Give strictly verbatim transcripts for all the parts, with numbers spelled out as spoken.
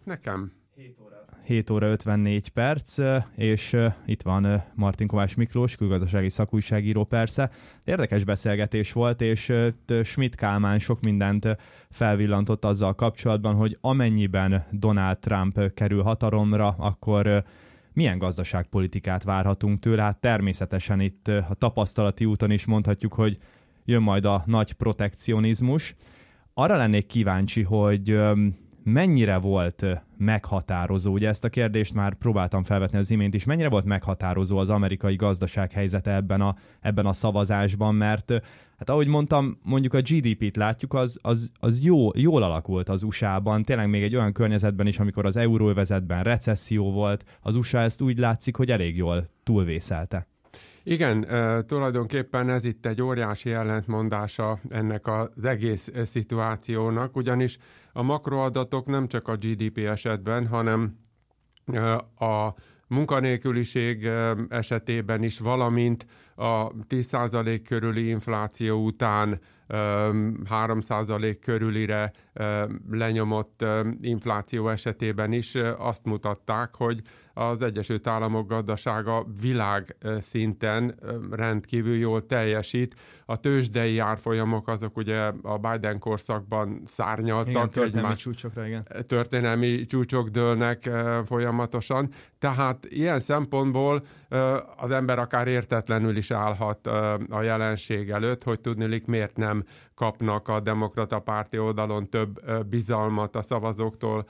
Nekem hét óra ötvennégy perc, és itt van Martin Kovács Miklós, külgazdasági szakújságíró persze. Érdekes beszélgetés volt, és Schmidt Kálmán sok mindent felvillantott azzal kapcsolatban, hogy amennyiben Donald Trump kerül hatalomra, akkor milyen gazdaságpolitikát várhatunk tőle. Hát természetesen itt a tapasztalati úton is mondhatjuk, hogy jön majd a nagy protekcionizmus. Arra lennék kíváncsi, hogy mennyire volt meghatározó, ugye ezt a kérdést már próbáltam felvetni az imént is, mennyire volt meghatározó az amerikai gazdaság helyzete ebben a, ebben a szavazásban, mert hát ahogy mondtam, mondjuk a gé dé pét látjuk, az, az, az jó, jól alakult az u es á-ban, tényleg még egy olyan környezetben is, amikor az euróövezetben recesszió volt, az u es á ezt úgy látszik, hogy elég jól túlvészelte. Igen, e, tulajdonképpen ez itt egy óriási ellentmondása ennek az egész szituációnak, ugyanis a makroadatok nem csak a gé dé pé esetben, hanem e, a munkanélküliség esetében is, valamint a tíz százalék körüli infláció után három százalék körülire lenyomott infláció esetében is azt mutatták, hogy az Egyesült Államok gazdasága világ szinten rendkívül jól teljesít. A tőzsdei árfolyamok azok ugye a Biden korszakban szárnyaltak. Igen, történelmi csúcsokra, igen. Történelmi csúcsok dőlnek folyamatosan. Tehát ilyen szempontból az ember akár értetlenül is állhat a jelenség előtt, hogy tudniillik miért nem kapnak a demokrata párti oldalon több bizalmat a szavazóktól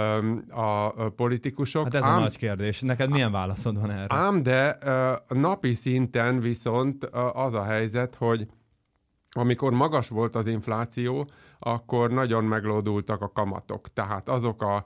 a politikusok. Hát ez ám, a nagy kérdés. Neked milyen válaszod van erre? Ám de napi szinten viszont az a helyzet, hogy amikor magas volt az infláció, akkor nagyon meglódultak a kamatok. Tehát azok a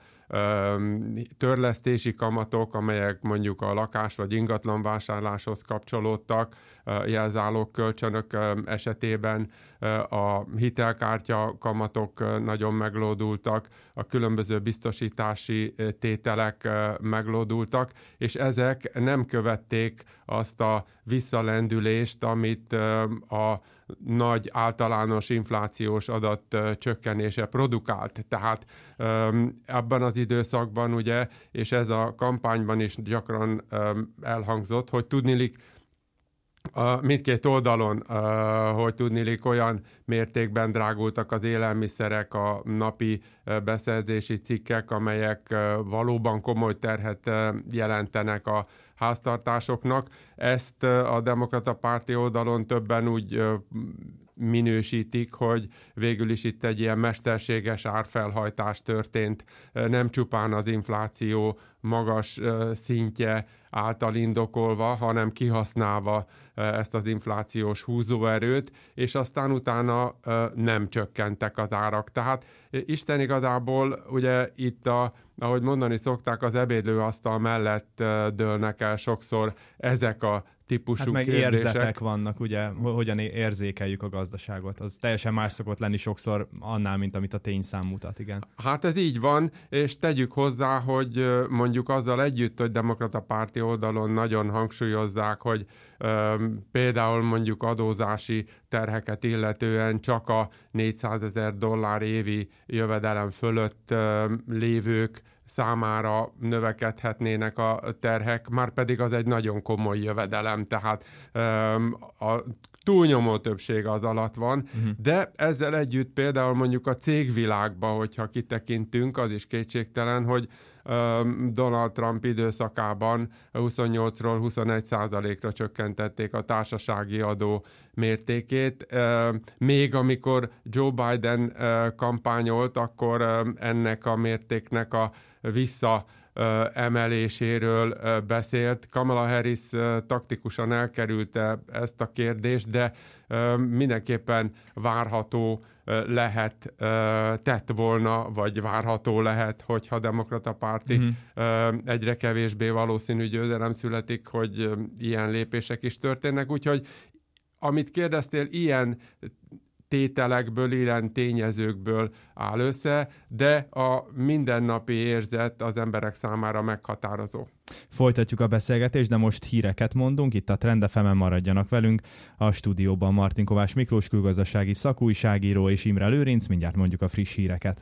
törlesztési kamatok, amelyek mondjuk a lakás vagy ingatlan vásárláshoz kapcsolódtak, jelzálók kölcsönök esetében a hitelkártya kamatok nagyon meglódultak, a különböző biztosítási tételek meglódultak, és ezek nem követték azt a visszalendülést, amit a nagy általános inflációs adat csökkenése produkált. Tehát ebben az időszakban ugye, és ez a kampányban is gyakran elhangzott, hogy tudniillik a mindkét oldalon, hogy tudniillik olyan mértékben drágultak az élelmiszerek, a napi beszerzési cikkek, amelyek valóban komoly terhet jelentenek a háztartásoknak. Ezt a demokrata párti oldalon többen úgy minősítik, hogy végül is itt egy ilyen mesterséges árfelhajtás történt, nem csupán az infláció magas szintje által indokolva, hanem kihasználva ezt az inflációs húzóerőt, és aztán utána nem csökkentek az árak. Tehát Isten igazából ugye itt a, ahogy mondani szokták, az ebédlőasztal mellett dőlnek el sokszor ezek a típusú hát meg kérdések. Érzetek vannak, ugye, hogyan érzékeljük a gazdaságot. Az teljesen más szokott lenni sokszor annál, mint amit a tényszám mutat, igen. Hát ez így van, és tegyük hozzá, hogy mondjuk azzal együtt, hogy demokrata párti oldalon nagyon hangsúlyozzák, hogy um, például mondjuk adózási terheket illetően csak a négyszázezer dollár évi jövedelem fölött um, lévők számára növekedhetnének a terhek, már pedig az egy nagyon komoly jövedelem, tehát um, a túlnyomó többség az alatt van, uh-huh. de ezzel együtt például mondjuk a cégvilágba, hogyha kitekintünk, az is kétségtelen, hogy um, Donald Trump időszakában huszonnyolcról huszonegy százalékra csökkentették a társasági adó mértékét. Uh, még amikor Joe Biden uh, kampányolt, akkor um, ennek a mértéknek a vissza emeléséről beszélt. Kamala Harris taktikusan elkerülte ezt a kérdést, de mindenképpen várható lehet, tett volna, vagy várható lehet, hogyha demokrata párti uh-huh. egyre kevésbé valószínű győzelem születik, hogy ilyen lépések is történnek. Úgyhogy amit kérdeztél, ilyen tételekből, ilyen tényezőkből áll össze, de a mindennapi érzet az emberek számára meghatározó. Folytatjuk a beszélgetést, de most híreket mondunk, itt a Trend ef emen maradjanak velünk. A stúdióban Martin Kovács Miklós, külgazdasági szakújságíró, és Imre Lőrinc, mindjárt mondjuk a friss híreket.